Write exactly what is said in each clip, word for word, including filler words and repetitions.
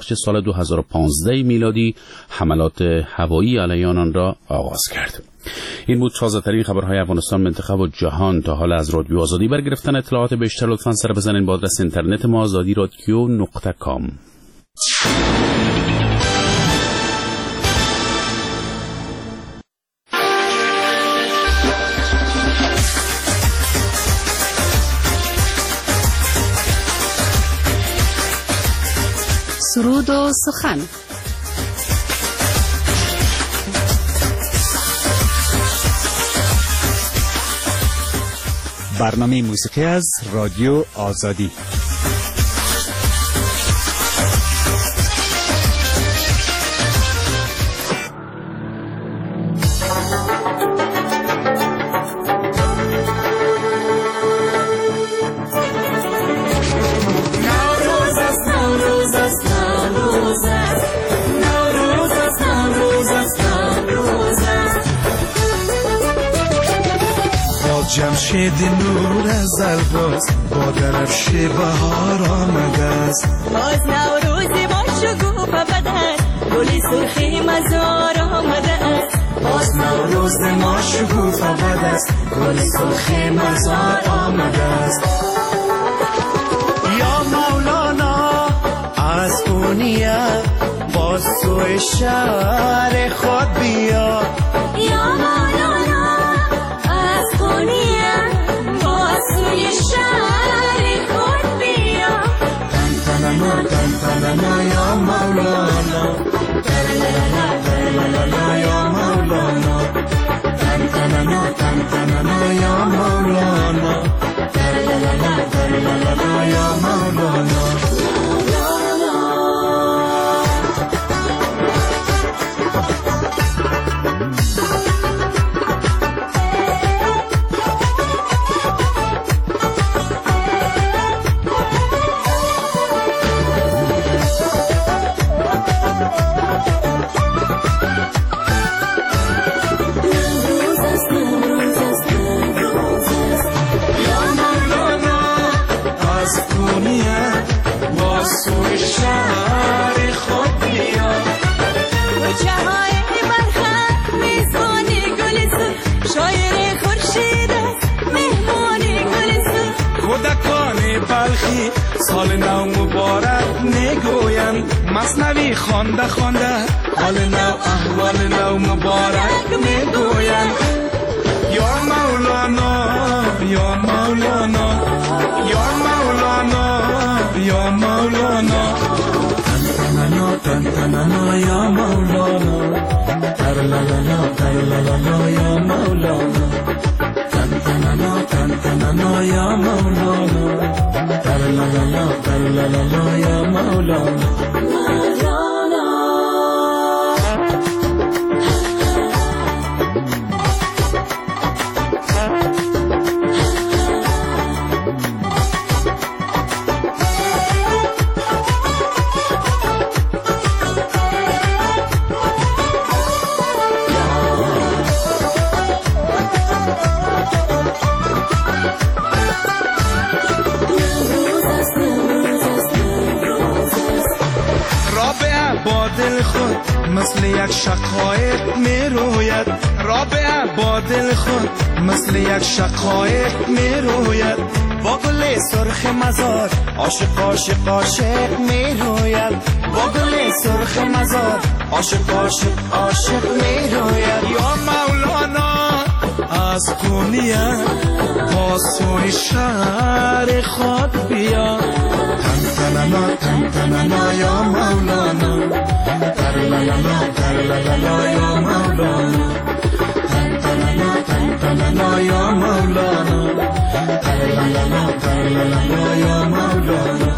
اردیبهشت سال دو هزار و پانزده میلادی حملات هوایی علیه آنان را آغاز کرد. این بود تازه‌ترین خبرهای افغانستان، منطقه و جهان. تا حال از رادیو آزادی برای گرفتن اطلاعات بیشتر لطفاً سر بزنید به آدرس اینترنت ما آزادی رادیو نقطه کام. سرود و سخن. برنامه موسیقی از رادیو آزادی. جمشید نور از الباز با درفش بهار آمده است. باز نوروزی با شکوفه بدست گلی سرخی مزار آمده است. باز نوروز ما شکوفه بدست گلی سرخی مزار آمده است. یا مولانا از اونیه باز سوی شهر خود بیا. یا مولانا از اونیه باز سوی شهر خود بیا. تن تننا تن تننا یا مولانا ترلالا ترلالا یا مولانا تن تننا تن تننا یا مولانا ترلالا ترلالا یا مولانا. سال نو مبارک میگویم مثنوی خوانده خوانده حال نو احوال نو مبارک میگویم. یا مولانا یا مولانا یا مولانا یا مولانا تن تننا تن تننا یا مولانا ترلالا ترلالا یا مولانا تن تننا تن تننا یا مولانا ترلالا ترلالا یا مولانا. مثل یک شقایق می روید رابعه با دل خود مثل یک شقایق می روید. با گل سرخ مزار عاشق عاشق عاشق می روید. با گل سرخ مزار عاشق عاشق عاشق می روید. یا مولانا از کونیه با سوی شهر خود بیا. تن تننا تن تننا یا مولانا ترلالا ترلالا یا مولانا تن تننا تن تننا یا مولانا ترلالا ترلالا یا مولانا.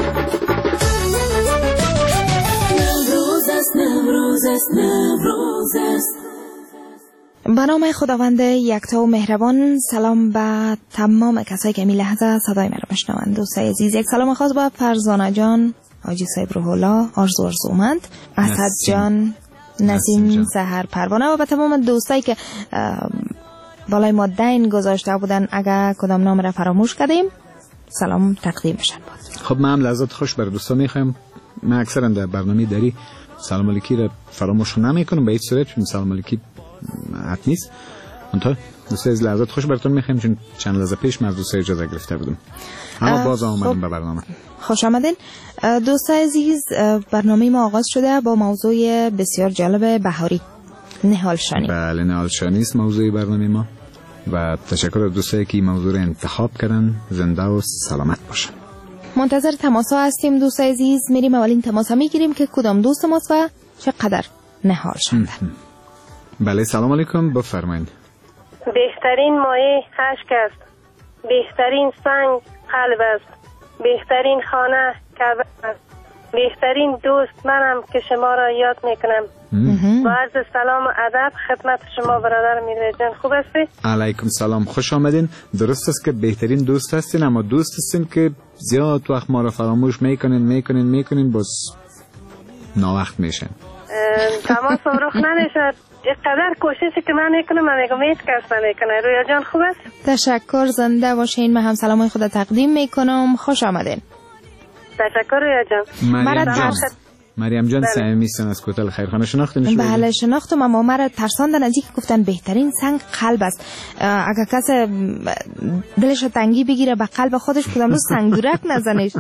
نوروز است نوروز است نوروز است. به نام خداوند یکتا و مهربان. سلام به تمام کسایی که می لحظه صدای مرا میشنوند. دوستای عزیز، یک سلام خاص به فرزانه جان، حاجی صاحب روح الله، آرزو آرزومند، اسد جان، نسیم سحر پروانه و به تمام دوستایی که بالای ما دین گذاشته بودن. اگر کدام نام را فراموش کردیم سلام تقدیمشان بود. خب ما هم لحظات خوش بر دوستا میخوایم من اکثرا در برنامه دری سلام علیکی را فراموش نمیکنم به هیچ صورت، چون سلام علیکی حت نیست. منتها دوستای از لحظات خوش براتون میخوایم، چون چند لحظه پیش من از دوستای اجازه گرفته بودم، اما باز آمدیم به برنامه. خوش آمدین دوستای عزیز. برنامه ما آغاز شده با موضوع بسیار جالب بهاری، نهال شانی. بله، نهال شانی است موضوع برنامه ما و تشکر از دوستایی که این موضوع رو انتخاب کردن. زنده و سلامت باشن. منتظر تماس ها هستیم دوستای عزیز. میریم اولین تماس ها میگیریم که کدام دوست ماست و چقدر نهال شده. بله سلام علیکم، بفرمایید. بهترین مایه اشک است، بهترین سنگ قلب است، بهترین خانه کعبه است، بهترین دوست منم که شما را یاد میکنم. با عرض سلام و ادب خدمت شما برادر میره جان، خوب هستی؟ علیکم سلام، خوش آمدین. درست است که بهترین دوست هستین، اما دوست هستین که زیاد وقت ما را فراموش میکنین میکنین میکنین باز ناوقت میشن. تماس رخ نمیشه. اینقدر کوششی که من میکنم من میگم هیچ کس نمیکنه. رویا جان خوب است؟ تشکر، زنده باشین. من هم سلامای خود تقدیم میکنم. خوش آمدین. تشکر رویا جان. مریم جان, مریم جان صمیمی هستن از کوتل خیرخانه، شناختنش؟ بله شناختم، اما مرا ترساندن از اینکه گفتن بهترین سنگ قلب است. اگر کس دلش تنگی بگیره به قلب خودش کدام روز سنگورک نزنه.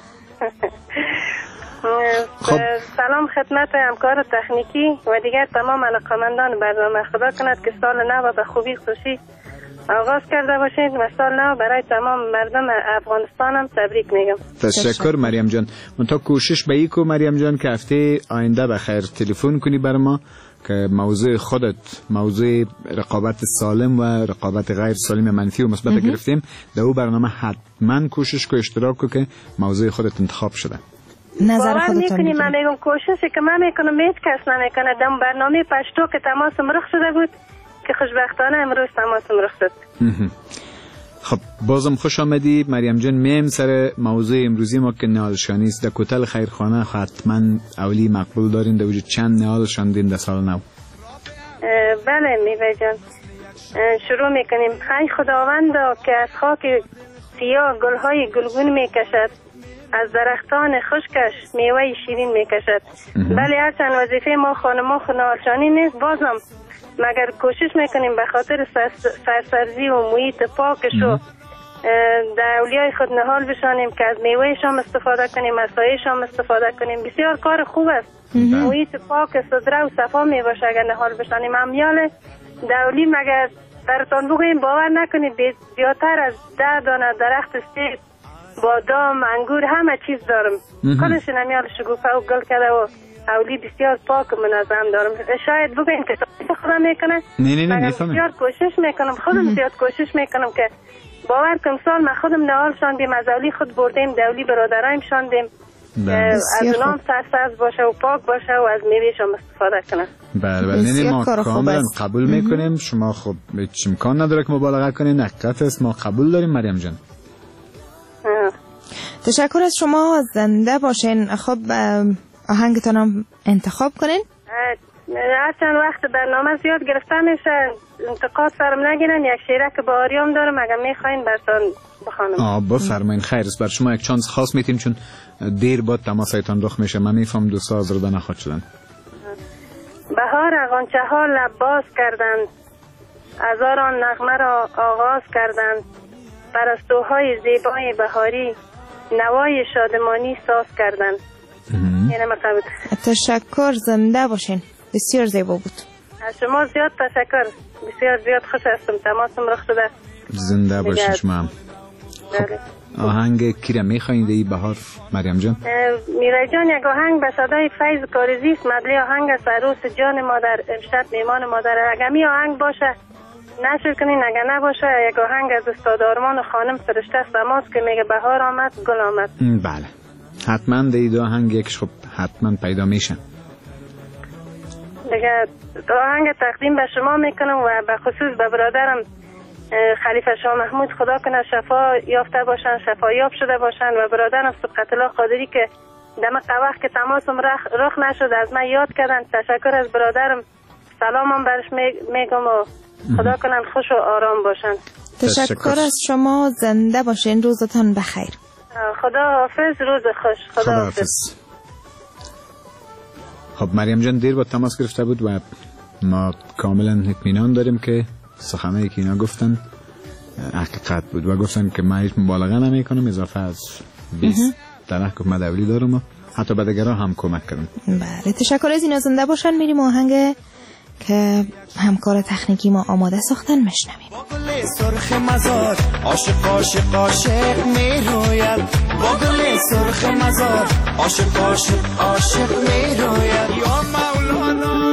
خب. سلام خدمت همکار تکنیکی و دیگر تمام علاقمندان برنامه. خدا کند که سال نو به خوبی خوشی آغاز کرده باشید و سال نو برای تمام مردم افغانستانم تبریک میگم. تشکر مریم جان. منتها کوشش به ایکو مریم جان که هفته آینده بخیر تلفن کنی بر ما که موضوع خودت، موضوع رقابت سالم و رقابت غیر سالم منفی و مثبت گرفتیم، در او برنامه حتما کوشش کو اشتراک کو که موضوع خودت انتخاب شده. نظر خودتون میکنی؟ من میگم کوششی که من میکنم هیچ کس نمیکنه. دم برنامه پشتو که تماسم رخ شده بود که خوشبختانه امروز تماسم رخ شد. خب بازم خوش آمدی مریم جان. میم سر موضوع امروزی ما که نهال شانی است. در کوتل خیرخانه حتما اولی مقبول دارین در وجود چند نهال شاندین در سال نو؟ بله میوه جان، شروع میکنیم. ای خداوند که از خاک سیاه گلهای گلگون میکشد، از درختان خشکش میوه شیرین میکشد. بله هرچند وظیفه ما خانما نهالشانی نیست، بازم مگر کوشش میکنیم به خاطر سرسبزی و محیط پاکش و در اولیای خود نهال بشانیم که از میوهش هم استفاده کنیم، از سایش هم استفاده کنیم. بسیار کار خوب است. محیط پاک صدره و صفا میباشه اگر نهال بشانیم. امیال دولی مگر براتان بگوییم باور نکنید زیادتر از ده دانه درخت سیب، بادام، انگور همه چیز دارم. کلش نمیال شگوفه و گل کرده و اولی بسیار پاک و منظم دارم. شاید بگویم که خدا میکنه. نه نه نه بسیار کوشش میکنم، خودم زیاد کوشش میکنم که باور کنم سال ما خودم نهال شاندیم، از اولی خود بردیم، دولی برادرایم شاندیم، از اونام سرسبز باشه و پاک باشه و از میوهش هم استفاده کنه. بله بله نه نه ما کاملا قبول میکنیم. شما خب هیچ امکان نداره که مبالغه کنین، حقیقت است ما قبول داریم مریم جان. تشکر از شما، زنده باشین. خب آهنگتون هم انتخاب کنین. هرچند وقت برنامه زیاد گرفته میشه انتقاد سرم نگیرن. یک شعره که با آریام دارم اگر میخواین براتون بخوانم. آه بفرمایین. خیر است. بر شما یک چانس خاص میتیم چون دیر بعد تماسایتان رخ میشه. من میفهم دوستا آزرده نخواد شدن. بهار اغانچه ها لب باز کردند، هزاران نغمه را آغاز کردند، پرستوهای زیبای بهاری نوای شادمانی ساز کردند. اینه مقابل. تشکر، زنده باشین. بسیار زیبا بود. از شما زیاد تشکر. بسیار زیاد خوش هستم تماسم رخ شده. زنده باشین شما هم. خب آهنگ کی را میخواین دی بهار مریم جان؟ میرای جان یک آهنگ به صدای فیض کارزی است. مدلی آهنگ است عروس جان مادر امشب میمان مادر. اگر می آهنگ باشه نشر کنین، اگر نباشه یک آهنگ از استاد آرمان خانم فرشته است تماس که میگه بهار آمد گل آمد. بله حتما دی دو آهنگ یکش خب حتما پیدا میشن. دیگه آهنگ تقدیم به شما میکنم و به خصوص به برادرم خلیفه شاه محمود، خدا کنه شفا یافته باشن، شفا یاب شده باشن، و برادرم سبقت الله قادری که دمق وقت که تماسم رخ, رخ نشد از من یاد کردن. تشکر از برادرم، سلامم برش میگم و خدا کنن خوش و آرام باشن. تشکر از شما، زنده باشین. روزتان بخیر. خدا حافظ، روز خوش. خدا, خدا حافظ. خب مریم جان دیر با تماس گرفته بود و ما کاملا اطمینان داریم که سخنایی که اینا گفتن حقیقت بود و گفتن که من هیچ مبالغه نمیکنم، اضافه از بیست درخت که مدولی دارم و حتی به دیگران هم کمک کردم. بله تشکر از اینا. زنده باشن. میریم آهنگ که همکار تکنیکی ما آماده ساختن مشنویم. با گل سرخ مزار عاشق عاشق عاشق میروید، با گل سرخ مزار عاشق عاشق عاشق میروید. یا مولانا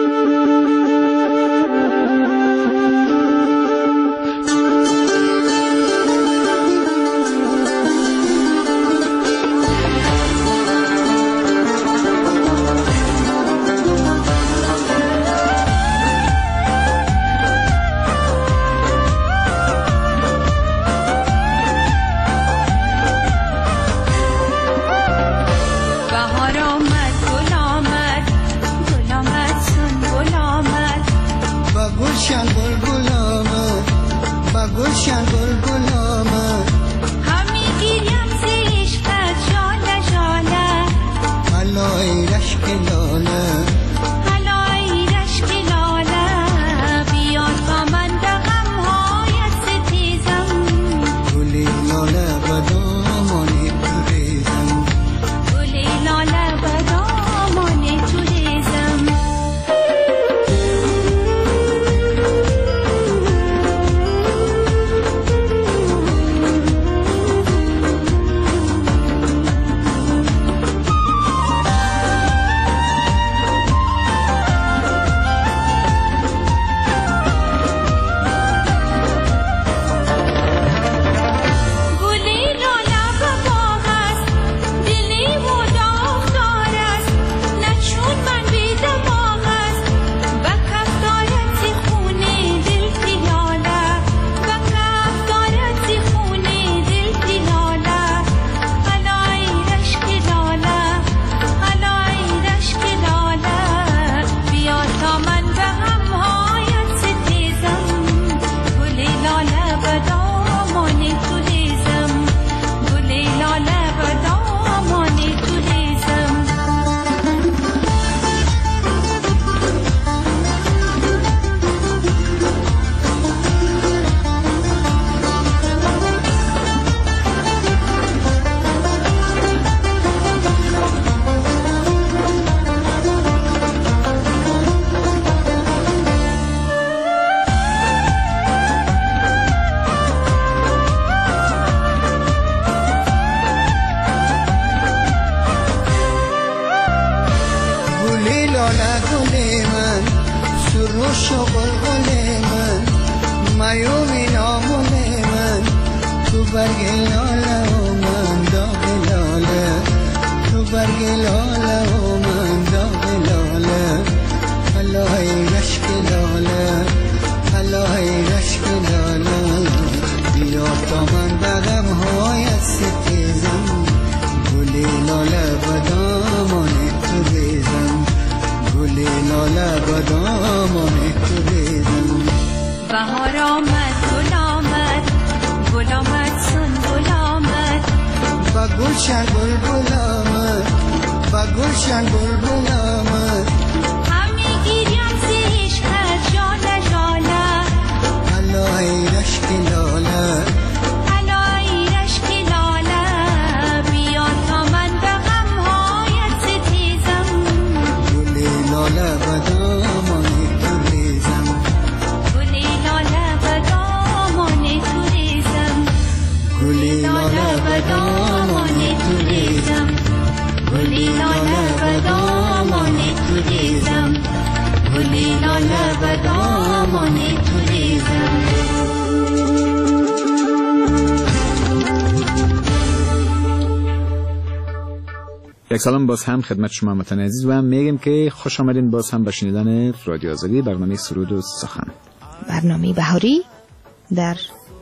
یک سلام باز هم خدمت شما هموطنان عزیز و میگیم که خوش آمدین باز هم به شنیدن رادیو آزادی، برنامه سرود و سخن، برنامه بهاری در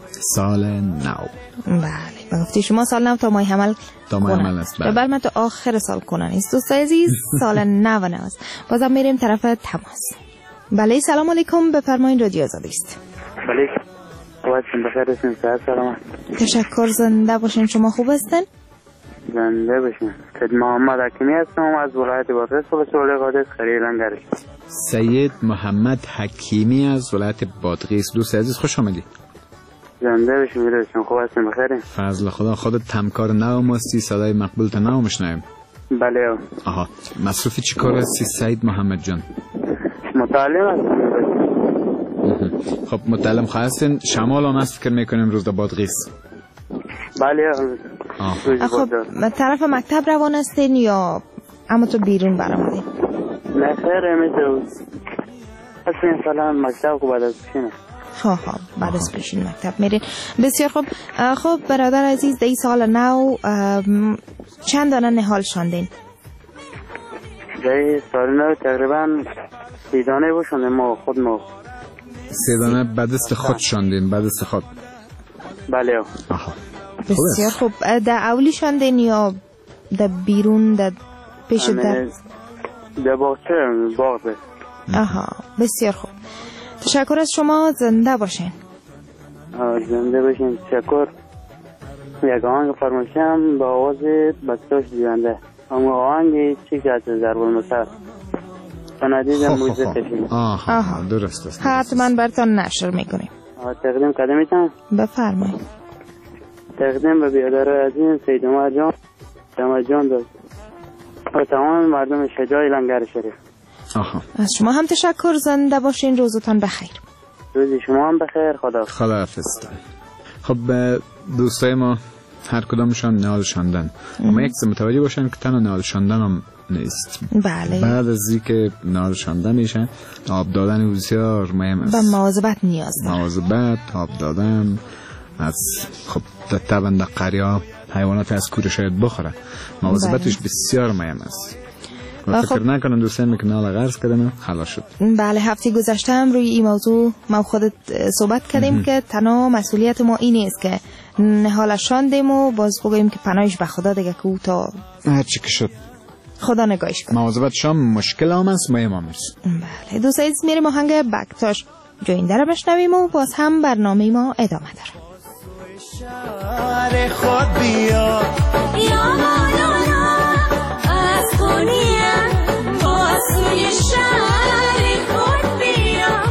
سال نو. بله به گفته شما سال نو تا ماه حمل تا ماه حمل است. بله من تا آخر سال کنن است دوستای عزیز. سال نو است. بازم میریم طرف تماس. بله سلام علیکم، بفرمایید رادیو آزادی است. بله خوب هستین؟ بخیر هستین؟ صحت سلامت؟ تشکر، زنده باشین. شما خوب هستین؟ زنده بشین. سید محمد حکیمی هستم از ولایت بادغیس ولسوالی قادس خیلی لنگرش. سید محمد حکیمی از ولایت بادغیس. دوست عزیز خوش آمدی. زنده بشین میرسیم. خوب هستیم بخیرین؟ فضل خدا. خودت همکار نو ماستی، صدای مقبول تا نو مشنویم. بله. آها، مصروفی چی کار هستی سید محمد جان؟ متعلم هستم. خب متعلم خواستین شمال هم هست فکر میکنیم روز در بادغیس. بله. خب طرف مکتب روان هستین یا اما تو بیرون برآمدین؟ نه خیر میتونم اصلا سلام مکتب کو بعد از پیشینه. ها ها بعد از پیشین مکتب میرین. بسیار خوب. خب برادر عزیز در این سال نو چند دانه نهال شاندین؟ در این سال نو تقریبا سی دانه بود شاندیم ما خود ما. سی دانه بعد است خود شاندین؟ بعد است خود. بله. آها. بسیار خوب. در اولی شاندین یا در بیرون در پیش در؟ در باغچه باغ ده. آها بسیار خوب. تشکر از شما. زنده باشین. زنده باشین. تشکر. یک آهنگ فرمایشم با آواز بسیار زیبنده. اما آهنگ چی که از ضرب المثل فندیدم موزه کشید. آها درست است. حتما براتون نشر میکنیم. تقدیم قدمیتم. بفرمایید. تقدیم به بیادر عزیز سید عمر جان عمر جان داد و تمام مردم شجاع لنگر شریف. آها. از شما هم تشکر. زنده باشین. روزتان بخیر. روز شما هم بخیر. خدا خداحافظ. خب دوستای ما هر کدامشان نهال شاندن، اما یک متوجه باشن که تنها نهال شاندن هم نیست. بله. بعد از اینکه نهال شانده میشن آب دادن بسیار مهم است. و مواظبت نیاز داره. مواظبت، آب دادن از خب طبعا در قریا حیوانات از کوره شاید بخوره. مواظبتش بسیار مهم است. و فکر نکنم دوستان که نهال غرض کردن خلاص شد. بله هفته گذشته هم روی این موضوع ما خودت صحبت کردیم که تنها مسئولیت ما این است که نهالش شاندیم و باز بگوییم که پناهش به خدا دیگه که او تا هر چی که شد خدا نگاهش کنه. مواظبت شام مشکل هم است، مهم هم است. بله دوست عزیز میریم آهنگ بکتاش جوینده رو بشنویم و باز هم برنامه ما ادامه داره. شهر خود بیا یا مولانا از خونیم باز سوی شهر خود بیا.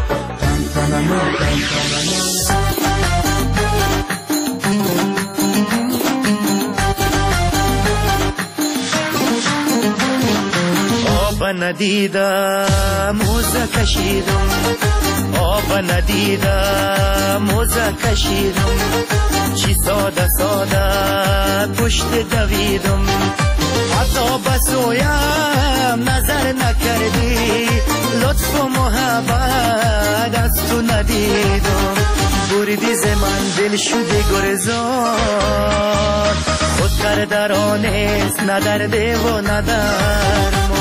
آب ندیدم موزه کشیدم، آب ندیدم موزه کشیدم، چی ساده ساده پشت دویدم، حتی بسویم نظر نکردی، لطف و محبت از تو ندیدم، بردی ز من دل شده گرزان، خود کردرانست ندرده و ندرمان.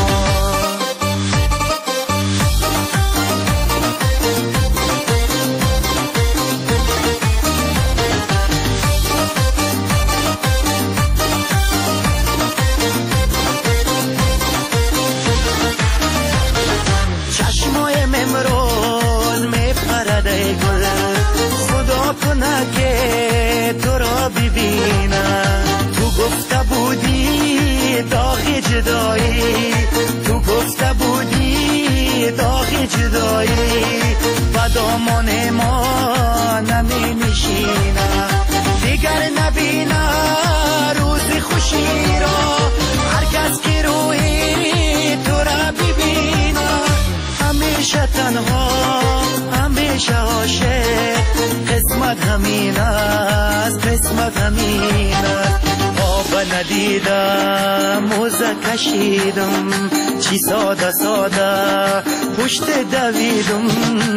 که تو را ببینم، تو گفته بودی داغ جدایی، تو گفته بودی داغ جدایی، و دامان ما نمی نشینم، دیگر نبینم روز خوشی را، هر کس که روی تو را ببینم، همیشه تنها همیشه عاشق، قسمت همین است قسمت همین است. آب ندیدم موزه کشیدم، چی ساده ساده پشت دویدم.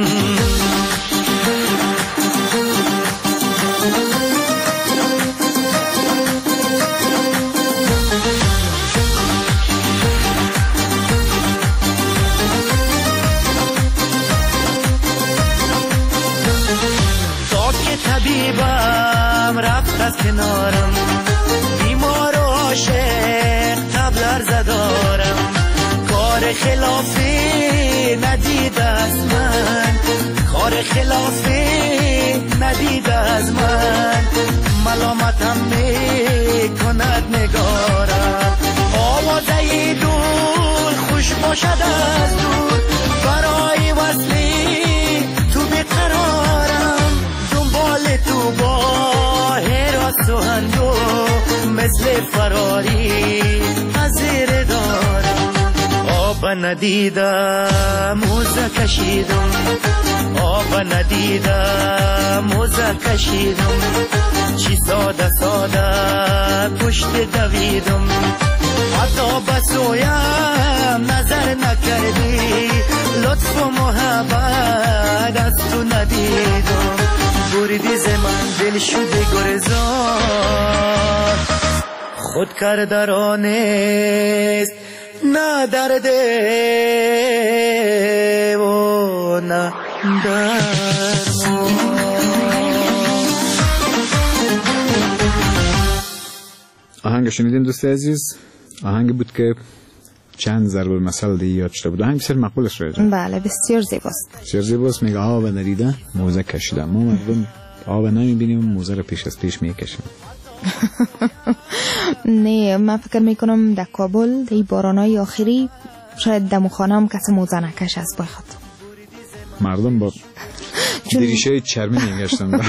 طبیبم رفت از کنارم، بیمار و عاشق تبلر زدارم، کار خلافی ندید از من، کار خلافی ندید از من، ملامت نم می کند نگارم آوازه دور خوش باشد از دور برای وصلی تو بیقرارم دنبال تو با حراس و هندو مثل فراری از زیر دارم آب ندیدم موزه کشیدم آب ندیدم موزه کشیدم چی ساده ساده پشت دویدم حتی بسویم نظر نکردی لطف و محبت از تو ندیدم بردی ز من دل شده گرزان خود کردرانست نه درده و نه درمان. آهنگ شنیدین دوست عزیز؟ آهنگ بود که چند ضرب المثل دیگه یاد شده بود. آهنگ بسیار مقبولش شده. بله بسیار زیباست. بسیار زیباست. میگه آب ندیده موزه کشیدم. ما مردم آب نمیبینیم موزه رو پیش از پیش میکشیم. نه من فکر میکنم در کابل در بارانای آخری شاید دم خانه هم کسی موزه نکش از پای خود مردم با دریشه چرمی میگشتن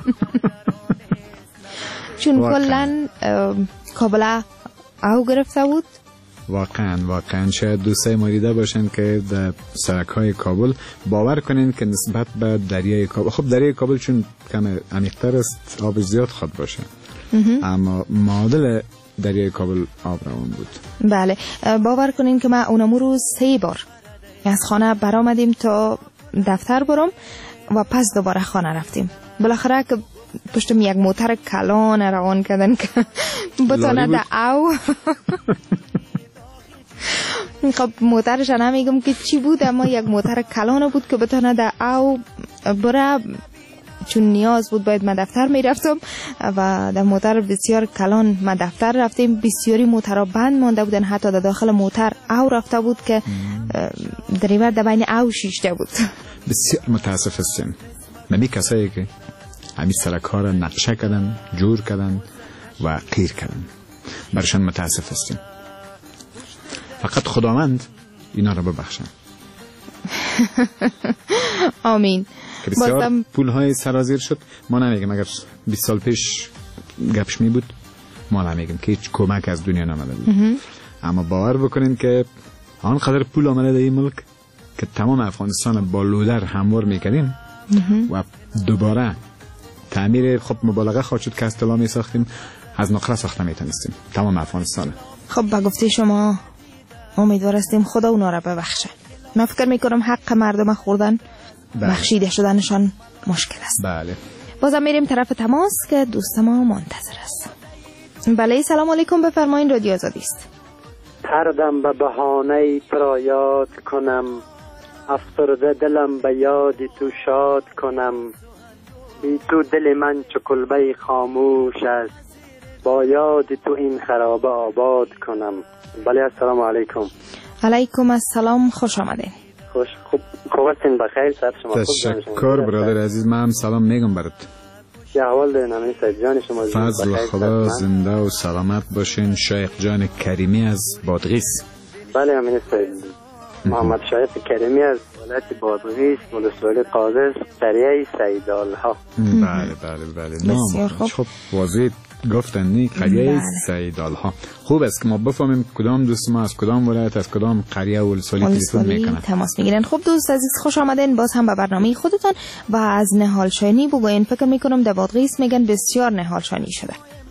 چون کلن کابل او گرفته بود. واقعا واقعا شاید دوستای ما دیده باشن که در سرک های کابل باور کنین که نسبت به دریای کابل، خب دریای کابل چون کم عمیق‌تر است آب زیاد خود باشه اما معادل دریای کابل آب روان بود. بله باور کنین که ما اونمو روز سه بار از خانه برآمدیم تا دفتر برم و پس دوباره خانه رفتیم. بالاخره که پشتم یک موتر کلان روان کردن که بتانه در او خب موترش نمیگم که چی بود اما یک موتر کلان بود که بتانه در او بره چون نیاز بود باید من دفتر میرفتم و در موتر بسیار کلان من دفتر رفتیم. بسیاری موترها بند مانده بودن حتی در داخل موتر او رفته بود که دریور در بین او شیشته بود. بسیار متاسف هستیم نمی کسایی که همین سرک ها را نقشه کردن جور کردن و قیر کردن برشان متاسف هستیم. فقط خداوند اینا را ببخشن. آمین. که بسیار پول های سرازیر شد. ما نمیگم اگر بیست سال پیش گپش می بود ما نمیگم که هیچ کمک از دنیا نمده بود اما باور بکنین که آنقدر پول آمده در این ملک که تمام افغانستان با لودر هموار میکردیم و دوباره تعمیر خب مبالغه خواهد شد که از طلا می ساختیم از نقره ساخته میتونستیم تمام افغانستان. خب با گفته شما امیدوار هستیم خدا اونا را ببخشه. من فکر میکنم حق مردم خوردن بله. بخشیده شدنشان مشکل است. بله. بازم میریم طرف تماس که دوست ما منتظر است. بله سلام علیکم بفرمایید رادیو آزادی است. هر دم به بهانه تو را یاد کنم افسرده دلم به یاد تو شاد کنم بی تو دل من چو کلبه خاموش است با یاد تو این خرابه آباد کنم. بله السلام علیکم. علیکم السلام خوش آمدین. خوش خوب خوب هستین بخیر سر شما خوب تشکر برادر عزیز من هم سلام میگم برات. چه احوال دارین همین سید جان شما؟ فضل خدا زنده و سلامت باشین. شیخ جان کریمی از بادغیس. بله همین سید محمد شایق کریمی از ولایت بادغیس ولسوالی قادس قریه سیدالها. بله بله بله نام خب واضح گفتن نی قریه سیدالها. خوب است که ما بفهمیم کدام دوست ما از کدام ولایت از کدام قریه ولسوالی تلفن میکنن تماس میگیرن. خب دوست عزیز خوش آمدین باز هم به برنامه خودتان و از نهال شانی بگوین. فکر میکنم در بادغیس میگن بسیار نهال شانی شده.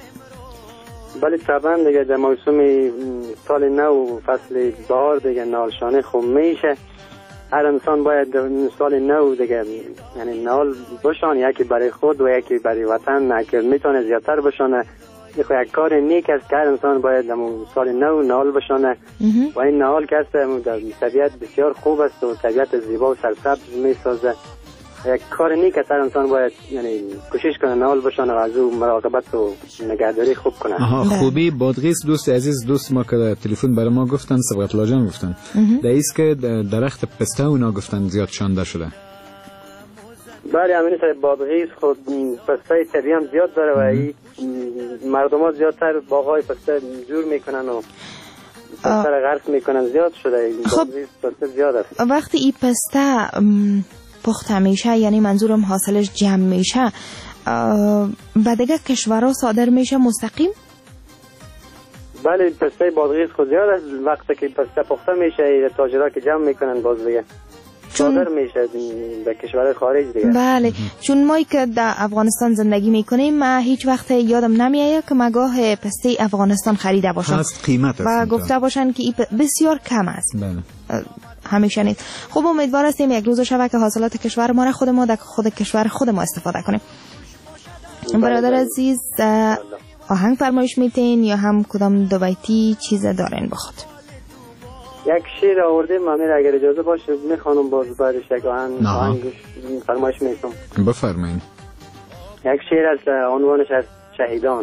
بله طبعا دیگه در موسم سال نو فصل بهار دیگه نهال شانی خوب میشه. هر انسان باید سال نو دیگه یعنی نهال بشان یکی برای خود و یکی برای وطن که میتونه زیادتر بشانه. یک کار نیک است که هر انسان باید در سال نو نهال بشانه و این نهال که است در طبیعت بسیار خوب است و طبیعت زیبا و سرسبز میسازه. یک کار نیک است هر انسان باید یعنی کوشش کنه نهال بشانه و از او مراقبت و نگهداری خوب کنه. آها خوبی بادغیس دوست عزیز دوست ما که تلفن برای ما گفتن سبقت لاجان گفتن در ایست که درخت پسته اونا گفتن زیاد شانده شده. بله همین سر بادغیس خود پسته طبیعی هم زیاد داره و این مردم ها زیادتر باغای پسته جور میکنن و پسته را غرس میکنن، زیاد شده. خب بادغیس پسته زیاد است. وقتی این پسته پخته میشه، یعنی منظورم حاصلش جمع میشه، به دیگه کشورها صادر میشه مستقیم؟ بله پسته بادغیس خود زیاد است. وقتی که پسته پخته میشه تاجرها که جمع میکنن باز دیگه صادر میشه به کشور خارج دیگه. بله چون ما که در افغانستان زندگی میکنیم ما هیچ وقت یادم نمیاد که مگاه پسته افغانستان خریده باشم هست قیمت و گفته باشن که بسیار کم است. بله همیشه نیست. خب امیدوار هستیم یک روز شود که حاصلات کشور ما را خود ما در خود کشور خود ما استفاده کنیم. برادر عزیز آهنگ فرمایش میتین یا هم کدام دو بیتی چیز دارین بخواد؟ یک شعر آوردیم امیر اگر اجازه باشه میخوانم باز بعدش یک آهنگ آهنگ فرمایش میکنم. بفرمایید. یک شعر از عنوانش از شهیدان.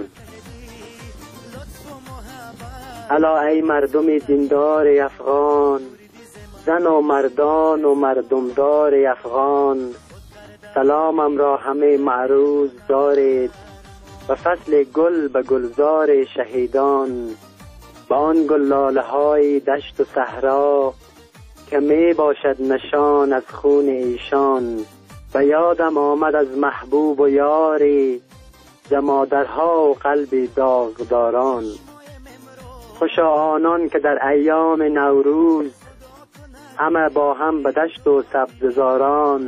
الا ای مردم دیندار افغان، زن و مردان و مردمدار افغان، سلامم را همه معروض دارید و فصل گل به گلزار شهیدان، با آن گلاله های دشت و صحرا که می باشد نشان از خون ایشان. و یادم آمد از محبوب و یاری ز مادرها و قلب داغداران. خوشا آنان که در ایام نوروز همه با هم به دشت و سبززاران،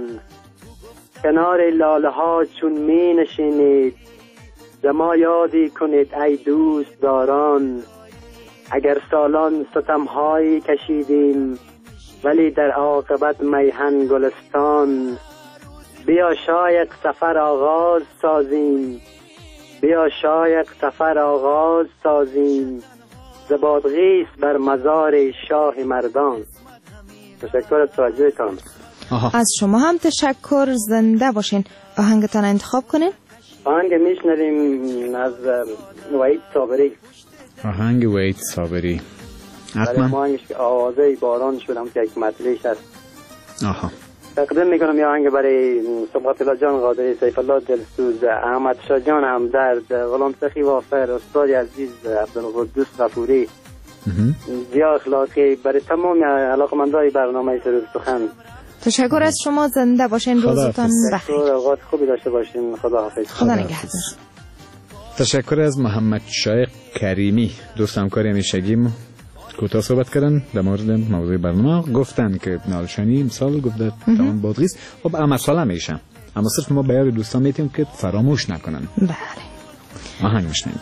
کنار لاله ها چون می نشینید ز ما یادی کنید ای دوست داران. اگر سالان ستمهایی کشیدیم ولی در عاقبت میهن گلستان، بیا شایق سفر آغاز سازیم، بیا شایق سفر آغاز سازیم ز بادغیس بر مزار شاه مردان. تشکر از توجهتان. از شما هم تشکر. زنده باشین. آهنگتان انتخاب کنین. آهنگ میشنویم از وحید صابری. آهنگ وحید صابری. حتما آهنگش که آوازه باران شدم که یک مطلعش هست. آها. تقدیم میکنم یه آهنگ برای صبغت الله جان قادری، سیف الله دلسوز، احمد شاه جان همدرد، غلام سخی وافر، استاد عزیز عبدالقدوس غفوری، ضیا اخلاقی، برای تمام علاقمندای برنامه سرود سخن. تشکر از شما. زنده باشین. روزتان بخیر. اوقات خوبی داشته باشین. خدا حافظ. خدا نگهدار. تشکر از محمد شایق کریمی، دوست همکار همیشگیم. کوتاه صحبت کردن در مورد موضوع برنامه. گفتن که نالشانی امسال گفته تمام بادغیس. خب اما سال میشم، اما صرف ما به یاد دوستان میتیم که فراموش نکنن. بله. آهنگ میشنیم.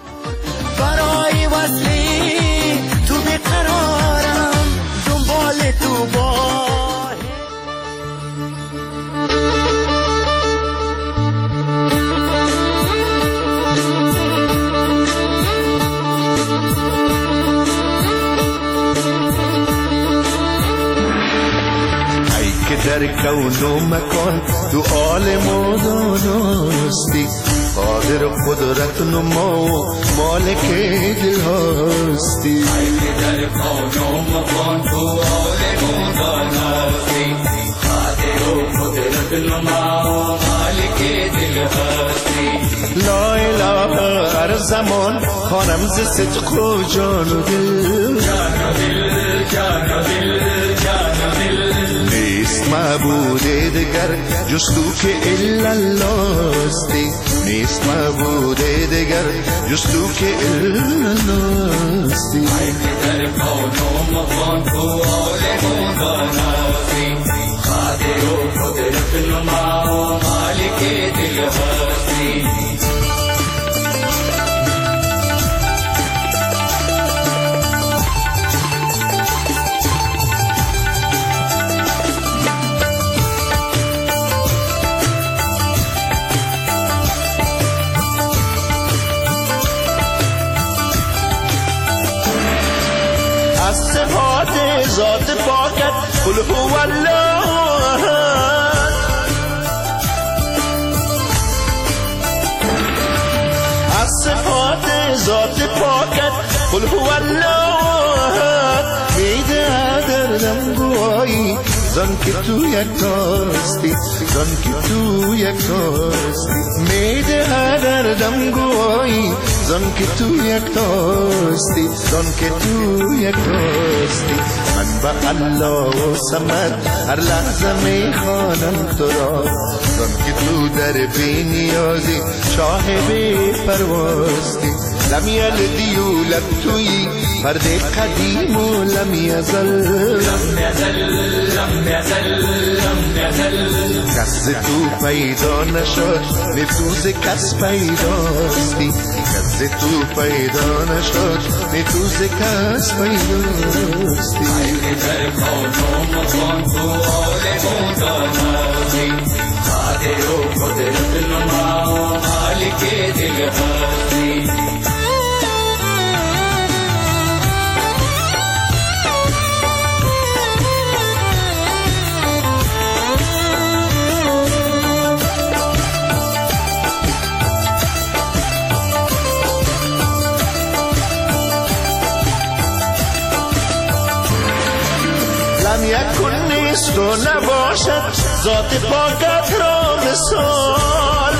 برای وصلی تو بیقرارم، دنبال تو با در کون و مکان تو عالم و دانستی، قادر و قدرت نما و مالک دل هستی. در کون و مکان تو عالم و دانستی، قادر و قدرت نما و مالک دل هستی. لا اله هر زمان خانم ز صدق و جان و دل، جان و دل، جان و دل، جان و دل. نیست معبود دگر جز تو که الا الله استی، نیست معبود دگر جز تو که الا الله استی. در کون و مکان تو عالم و دانستی، قادر و قدرت نما و مالک دل هستی. ذات پاکت قل هو الله، از صفات ذات پاکت قل هو الله، میده دردم گوایی ز زن که تو یک تاستی زن که تو یک تاستی میده هر دم گویی زن که تو یک تاستی زن که تو یک تاستی من به الله و سمت هر لحظه میخوانم تو را زن که تو در بی نیازی شاه بی پرواستی لم یلدی و لم تویی پرده قدیم و لم یزل لم یزل لم یزل لم یزل کس تو پیدا نشد نفوذ کس پیداستی کس تو پیدا نشد نفوذ کس پیداستی در کانم خان تو آل مدانستی قادر و قدرت نما مالک دل هستی لم یکن نیست و نباشد ذات پاکت را مثال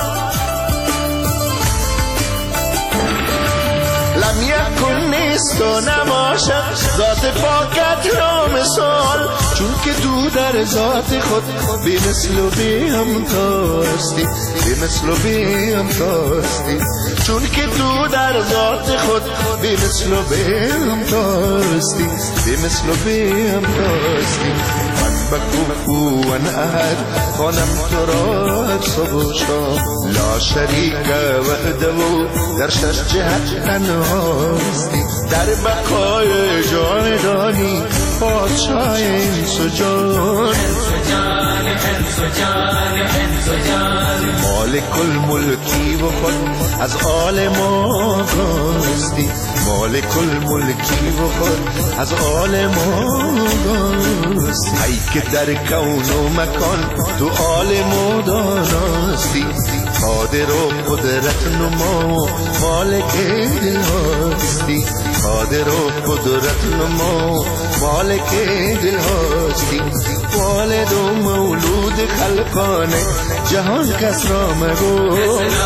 لم یکن نیست و نباشد ذات پاکت را مثال چون که تو در ذات خود بی مثل و بی همتاستی بی مثل و بی همتاستی چون که تو در ذات خود بی مثل و بی همتاستی بی مثل و بی همتاستی من بکوفو و نهد خانم تو را صبح و شام لا شریک وحده و در شش جهت تنهاستی در بقای جاودانی پادشاه انس و جان مالک الملکی و خود از آل ما گاستی مالک الملکی و خود از آل ما گاستی ای که در کون و مکان تو آل ما داناستی قادر و قدرت نما مالک دل هستی قادر و قدرت نما مالک دل هستی والد و مولود خلقانه جهان کس را مگو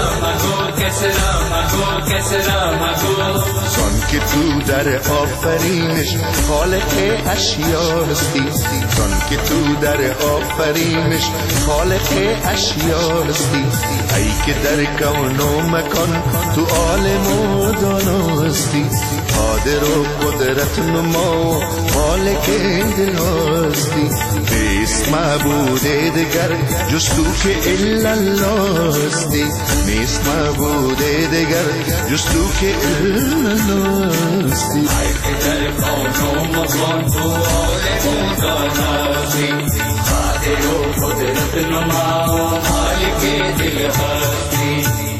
زان که تو در آفرینش خالق اشیاستی زان که تو در آفرینش خالق اشیاستی ای که در کون و مکان تو عالم و داناستی قادر و قدرت نما مالک دل هستی نیست معبود دگر جز تو که الا الله استی نیست معبود دگر جز تو که الا الله استی ای که در کون و مکان تو عالم و داناستی قادر و قدرت نما مالک دل هستی.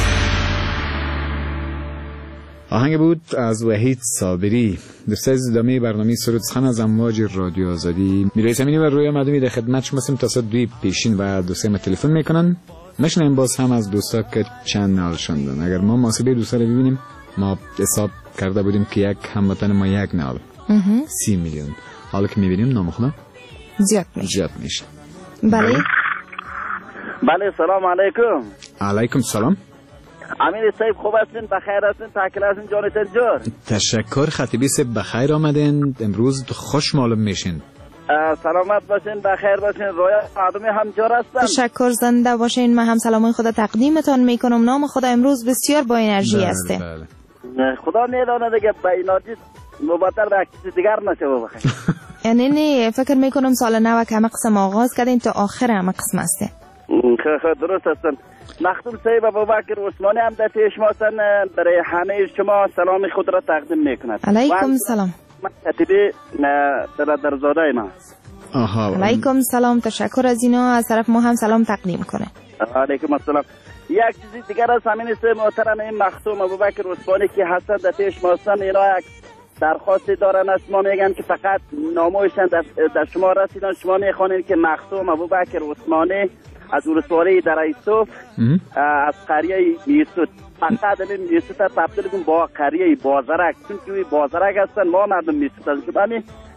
آهنگ بود از وحید صابری. دوستان از ادامه برنامه سرود سخن از امواج رادیو آزادی. میرای زمینی و روی مردمی در خدمت شما هستیم تا ساعت دوی پیشین و دوستان ما تلفن میکنن. نشنیم باز هم از دوستا که چند نال شدن. اگر ما محاسبه دوستا رو ببینیم ما حساب کرده بودیم که یک هموطن ما یک نال سی میلیون. حالا که میبینیم نام خدا زیاد میشه. زیاد میشه. بله. بله سلام علیکم. علیکم سلام. امیر صاحب خوب هستین؟ بخیر هستین؟ تاکل هستین جانتان جور؟ تشکر خطیبی صاحب بخیر آمدین. امروز خوش معلوم میشین. سلامت باشین بخیر باشین. رویا آدمی همجور هستن. تشکر زنده باشین. من هم سلامای خدا تقدیمتان میکنم. نام خدا امروز بسیار با انرژی هسته. بله. خدا میدونه دیگه با انرژی مبتر به کسی دیگر نشه بخیر. یعنی نه فکر میکنم سال نو که همه قسم آغاز کردین تا آخر همه قسم هسته. خیلی درست هستن. مختوم صاحب ابوبکر عثمانی هم در پیش ما هستن. برای همه شما سلام خود را تقدیم میکند. علیکم سلام. من کتیبی در زاده ما. آها. علیکم سلام. تشکر از اینا. از طرف ما هم سلام تقدیم کنه. علیکم السلام. یک چیزی دیگر از همین سه محترم این مختوم ابوبکر عثمانی که هستن در پیش ما هستن اینا یک درخواستی دارن از ما میگن که فقط نامویشن در, در شما رسیدن. شما میخوانین که مختوم ابوبکر عثمانی از ولسوالی در ایسوف از قریه میسود فقط این میسود تبدیل کن با قریه بازرک چون که بازرک هستن ما مردم میسود هستن. همین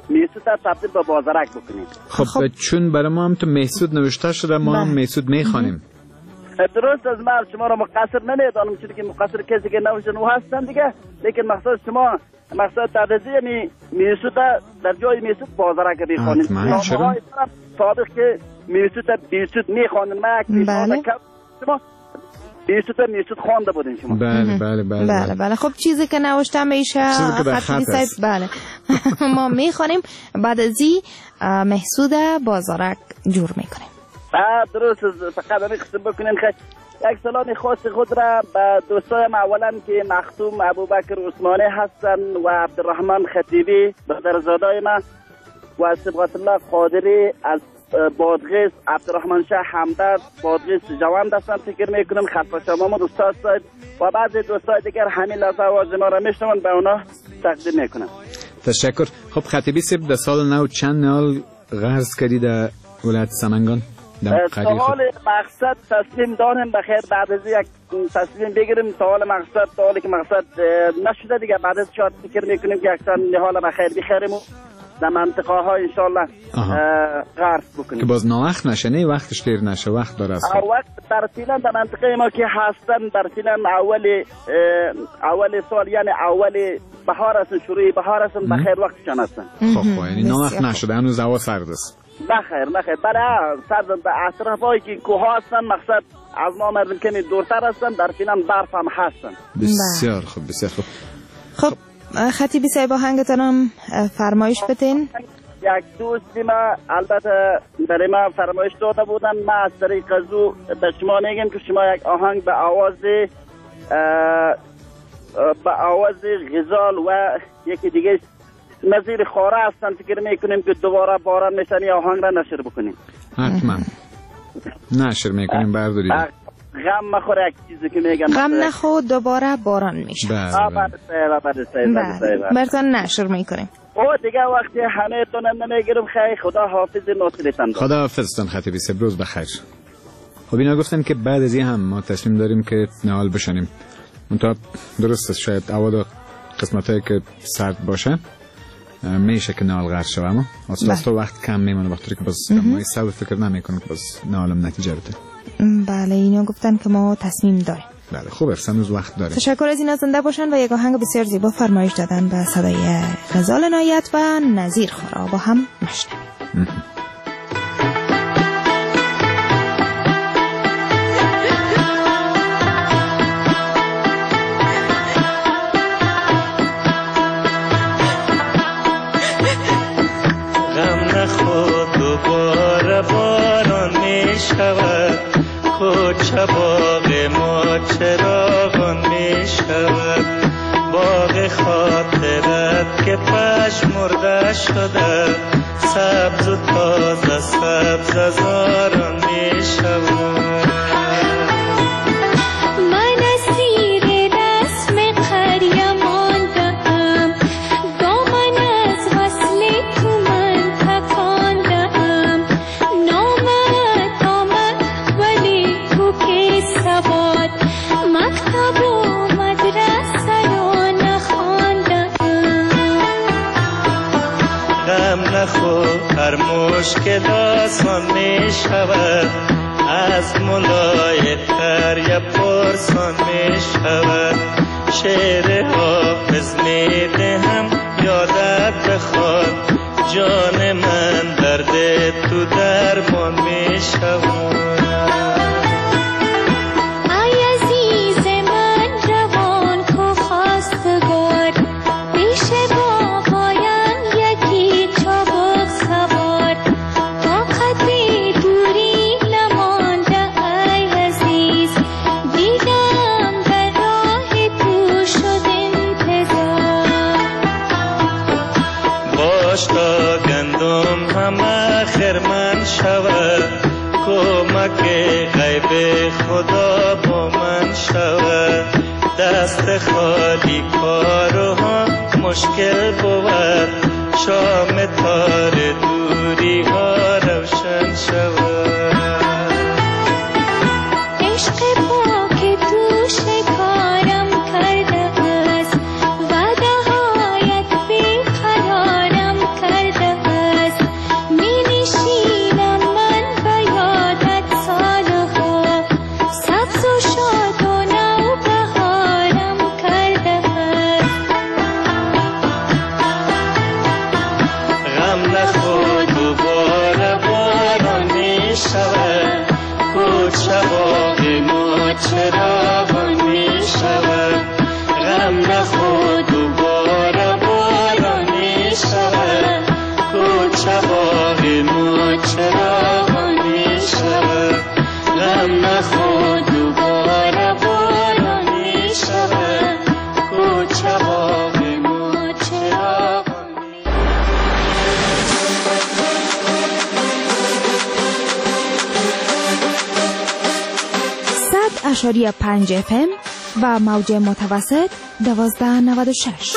میسود تبدیل به بازرک بکنیم. خب, خب چون برای ما هم تو میسود نوشته شده ما هم میسود میخوانیم. درست از من شما را مقصر نمیدانم، چون که مقصر کسی که نوشته نو هستن دیگه، لیکن مقصد شما مقصد تردزی می میسود در جای میسود بازرک بخوانیم. چرا؟ سابق که میسود بیسود میخوانیم، ما یک میسود شما بیسود میسود خوانده بودیم شما. بله بله بله بله بله. خب چیزی که نوشته میشه خط نیست. بله ما میخوانیم، بعد ازی محسود بازارک جور میکنیم. درست. فقط همین قسم بکنیم که یک سلام خاص خود را به دوستایم اولا که مختوم ابوبکر عثمانی هستن و عبدالرحمن خطیبی برادرزادای ما و صبغت الله قادری از بادغیس، عبدالرحمن شاه همدرد بادغیس جوان هستن. فکر میکنم خلفا شاه محمود استاد صاحب و بعضی دوستای دیگر همین لحظه آواز ما را میشنون، به اونا تقدیم میکنم. تشکر. خب خطیبی صاحب در سال نو چند نال غرض کردی در ولایت سمنگان؟ سوال مقصد تصمیم داریم بخیر بعد از یک تصمیم بگیریم. سوال مقصد سوالی که مقصد نشده دیگه بعد از شاید فکر میکنیم که اکثر نحال بخیر بخیریم و در منطقه ها انشالله غرض بکنیم که باز ناوقت نشه. نه وقتش دیر نشه، وقت داره است. وقت ترتیلا در منطقه ما که هستن ترتیلا اول اول سال یعنی اول بهار است، شروع بهار است، بخیر وقتشان هستن. خب یعنی ناوقت نشده، هنوز هوا سرد است. بخیر بخیر. برای سرد به اطرافایی که کوه هستن مقصد از ما مردم کمی دورتر هستن، در فیلم برف هم هستن. بسیار خوب بسیار خوب. خب خطیبی صاحب آهنگتانم فرمایش بتین. یک دوستی ما البته برای ما فرمایش داده بودن، ما از طریق قضو به شما میگیم که شما یک آهنگ به آواز به آواز غزال و یکی دیگه نظیر خاره هستن، فکر میکنیم که دوباره باران میشن یا آهنگ را نشر بکنیم. حتما نشر میکنیم، برداریم. غم مخوره یک چیزی که میگم غم نخور دوباره باران میشه. بله برتان نشر میکنیم. او دیگه وقتی همه تونم نمیگیرم. خیلی خدا حافظ ناصرتان. خدا حافظتان خطیبی صاحب، روز بخیر. خب اینا گفتن که بعد از این هم ما تصمیم داریم که نهال بشنیم. منتها درست است شاید اول قسمتایی که سرد باشه میشه که نهال غرق شوه، اما اصلا وقت کم میمونه، وقتی که باز ما سوال فکر نمیکنم که باز نهالم نتیجه بده. بله اینا گفتن که ما تصمیم داریم. بله خوب است، هنوز وقت داریم. تشکر از اینا، زنده باشن و یک آهنگ بسیار زیبا فرمایش دادن به صدای غزال عنایت و نظیر خاره با هم نشنویم. کوچه باغ ما چراغان می شود، باغ خاطرت که پژمرده شده، سبز و تازه سبز زاران می شود. من اسیر رسم قریه ماندم، دامن از وصل تو من تکاندم، نامت آمد ولی تو که سواد، مکتب و مدرسه رو نخواندم. غم نخور هر مشکل آسان می شود، از ملای تر یا پرسان می شود. شعر حافظ می دهم یادت بخواد، جان من درد تو درمان می شود. ای عزیز من جوان کو خواستگار، پیش باغایم یکی چابک سوار، طاقت دوری نمانده ای عزیز، دیدم در راه تو شد انتظار. باش تا گندم همه خرمن شود، کمک غیب خدا با من شود. دست خالی کارها مشکل بود، شام تار دوری ها روشن شود. عشق پاک تو شکارم کرده است، وعده هایت بی قرارم کرده شباب ما چراغان می شود غم نخور دوباره باران می شود کوچه باغ ما چراغان می صد اشاری پنج اف ام و موج متوسط دوازده نود و شش.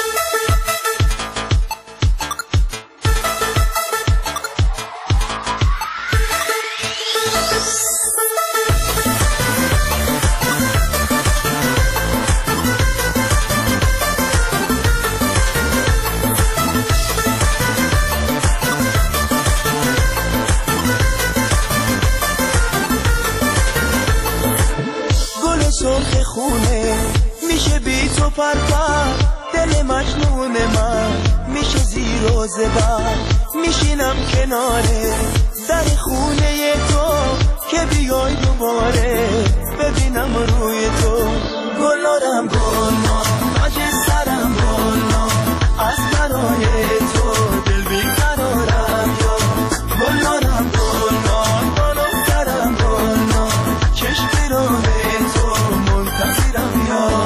سرخ خونه میشه بی تو پرپر دل مجنون من میشه زیر و زبر میشینم کناره در خونه تو که بیای دوباره ببینم روی تو گلارم گلنا تاج سرم گلنا از برای تو دل بیقرارم یا گلارم گلنا بالم سرم گلنا چشم راه تو منتظرم یا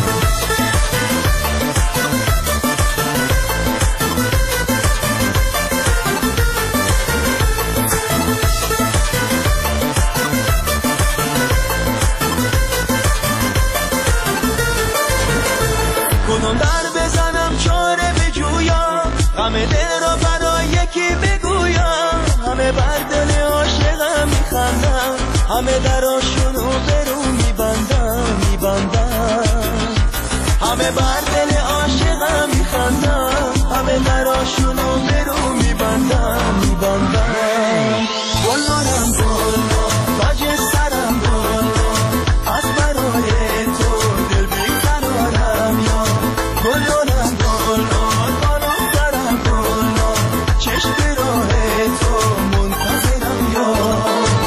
کدوم در بزنم چاره بجویم غم دل را برای یکی بگویم همه بر دل عاشقم میخندم همه دراشونو برو میبندم میبندم همه بر دل عاشقم میخندم همه دراشونو برو میبندم میبندم گلارم گلنا تاج سرم گلنا از برای تو دل بیقرارم یا گلارم گلنا بالم سرم گلنا چشم راه تو منتظرم یا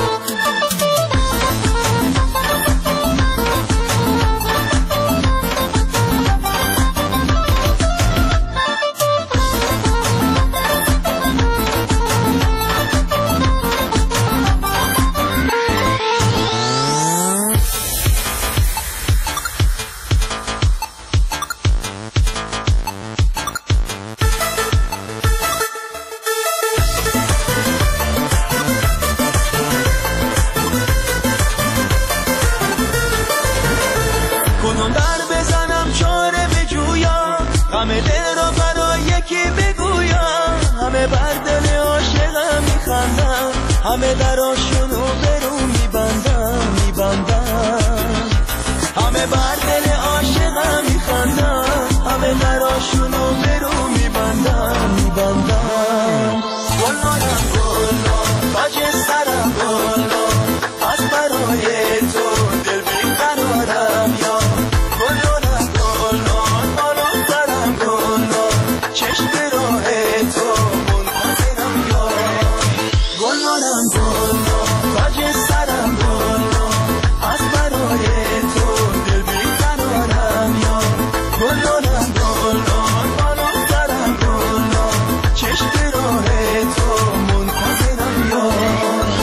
کدوم در بزنم چاره بجویم غم دل را برای یکی بگویم همه بر دل عاشقم میخندم همه دراشونو برو میبندم میبندم همه بر دل عاشقم میخندم همه دراشونو برو میبندم میبندم گلارم گلنا تاج سرم گلنا از برای تو دل بیقرارم یا گلارم گلنا بالم سرم گلنا چشم راه تو منتظرم یا گلارم گلنا تاج سرم گلنا از برای تو دل بیقرارم یا گلارم گلنا بالم سرم گلنا چشم راه تو منتظرم یا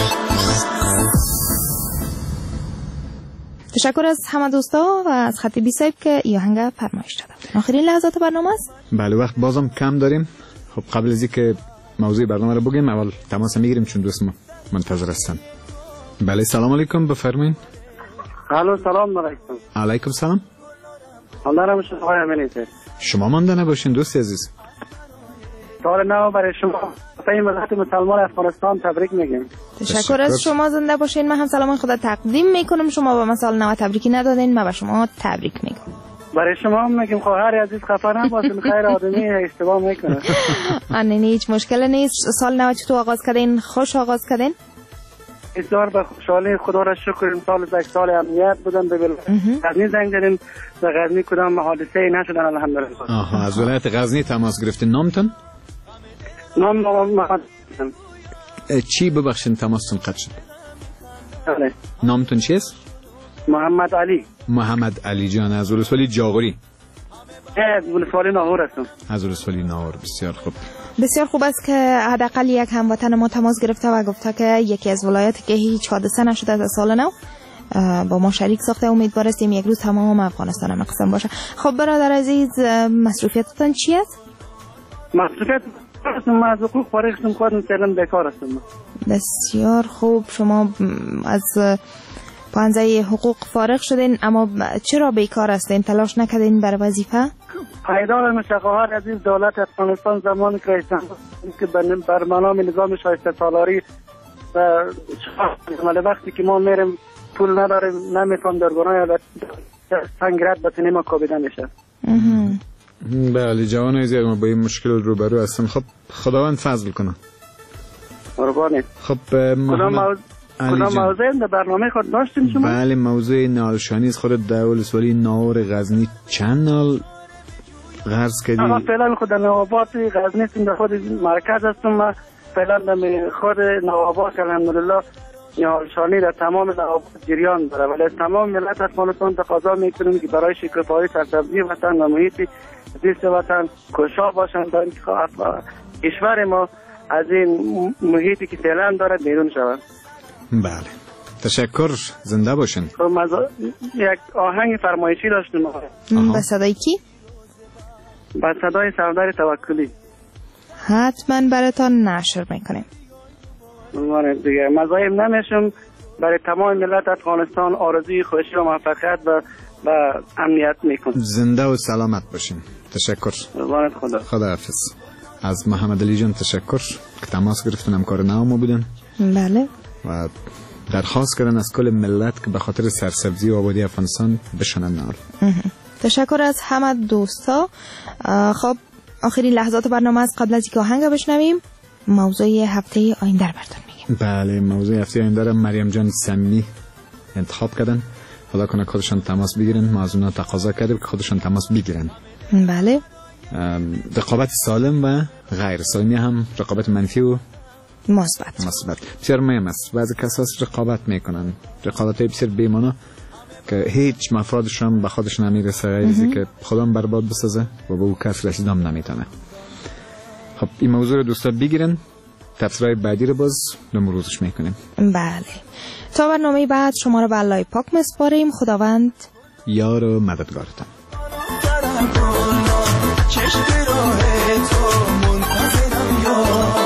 تشکر از همه دوستا و از خط بی صاحب که ای آهنگ فرمایش دادن. آخرین لحظات برنامه است. بله وقت بازم کم داریم. خب قبل از اینکه موضوع برنامه رو بگیم اول تماس میگیریم چون دوست ما منتظر هستن. بله سلام علیکم بفرمایید. الو سلام علیکم. علیکم سلام. حالارم شما امنیته. شما مانده نباشین دوستی عزیز. سال نو برای شما برای ملت مسلمان افغانستان تبریک میگیم. تشکر از شما زنده باشین. من هم سلام خدا تقدیم میکنم. شما به من سال نو تبریکی ندادین، من به شما تبریک میگم. برای شما هم میگیم خواهر عزیز خفه نباشین، خیر آدمی اشتباه میکنه. آنین هیچ مشکل نیست. سال نو چطور آغاز کردین؟ خوش آغاز کردین؟ بسیار به خوشحالی خدا را شکر. سال یک سال امنیت بودن به غزنی زنگ زدیم، به غزنی کدام حادثه نشدن الحمدلله. آها از ولایت غزنی تماس گرفتین. نامتون؟ نام محمد. چی ببخشین تماستون قطع شد؟ بله. نامتون چیست؟ محمد علی. محمد علی جان از ولسوالی جاغوری. از ولسوالی ناهور هستم. از ولسوالی ناهور. بسیار خوب. بسیار خوب است که حداقل یک هموطن ما تماس گرفته و گفته که یکی از ولایاتی که هیچ حادثه نشده از سال نو با ما شریک ساخته. امیدوار هستیم یک روز تمام افغانستان هم قسم باشه. خب برادر عزیز، مصروفیتتان چی است؟ مصروفیت ما از حقوق فارغ شدم، خودم فعلا بیکار هستم. بسیار خوب، شما از پانزه حقوق فارغ شدین، اما چرا بیکار هستین؟ تلاش نکردین برای وظیفه؟ پایدار مشقهات از این دولت افغانستان زمان که رئیس که بر منام نظام شایسته سالاری و وقتی که ما میریم پول نداریم نمیتونم در گناه سنگرد بتونیم ما کابیده میشه. بله جوان عزیز، ما با این مشکل روبرو هستم. خب خداوند فضل کنه. قربانی. خب کدام موضوع در برنامه خود داشتیم شما؟ بله، موضوع نالشانی از خود در ولسوالی ناور غزنی چند نال غرض کردی؟ اما فعلا خود نوابات غزنی سیم در خود مرکز هستم. ما فعلا در خود نوابات الحمدلله نالشانی در تمام نوابات جریان داره، ولی از تمام ملت افغانستان تقاضا میکنیم که برای شکوفایی سرسبزی وطن و محیط زیست وطن کوشا باشند تا اینکه کشور ما از این محیطی که فعلا داره بیرون شود. بله تشکر، زنده باشین. خب مزا... یک آهنگ فرمایشی داشتیم. به صدای کی؟ به صدای سردار توکلی. حتما براتان نشر میکنیم. من دیگه مزاحم نمیشم. برای تمام ملت افغانستان آرزوی خوشی و موفقیت و و امنیت میکنم. زنده و سلامت باشین. تشکر. قربانت خدا. خداحافظ. از محمد علی جان تشکر که تماس گرفتن، همکار نو ما بودن. بله. و درخواست کردن از کل ملت که به خاطر سرسبزی و آبادی افغانستان بشنن نار. تشکر از همه دوستا. خب آخرین لحظات برنامه است. قبل از اینکه آهنگ بشنویم موضوع هفته آینده رو براتون میگیم. بله، موضوع هفته آینده رو مریم جان صمیمی انتخاب کردن. خدا کنه خودشان تماس بگیرن. ما از اونها تقاضا کردیم که خودشان تماس بگیرن. بله. رقابت سالم و غیر سالمی هم رقابت منفی و مثبت. مثبت بسیار مهم است. بعضی کسا رقابت میکنن، رقابت های بسیار بی‌معنی که هیچ مفادشون به خودشون نمیرسه، چیزی که خودم برباد بسازه و به او کس رسیدم نمیتونه. خب این موضوع رو دوستا بگیرن. تفسیرهای بعدی رو باز نمروزش میکنیم. بله، تا برنامه بعد شما رو به الله پاک مسپاریم. خداوند یار و مددگارتان. چشم راه تو منتظرم یا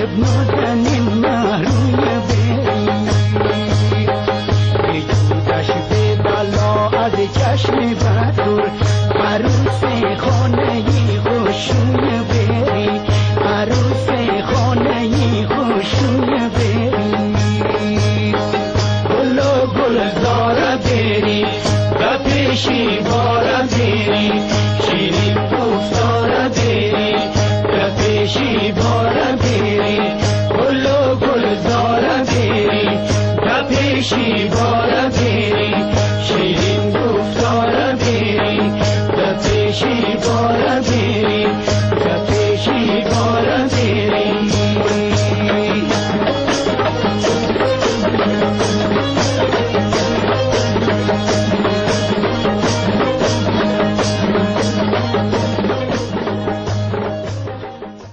اب نازنین محروم بری ای جودش به بلا از چشم بدور عروس خانه خوشوی بری عروس خانه خوشوی بری گل و گلزار بری و پیشی بار بری شیرین گفتار بری و پیشی بار بری گل و گلزار بری و پیشی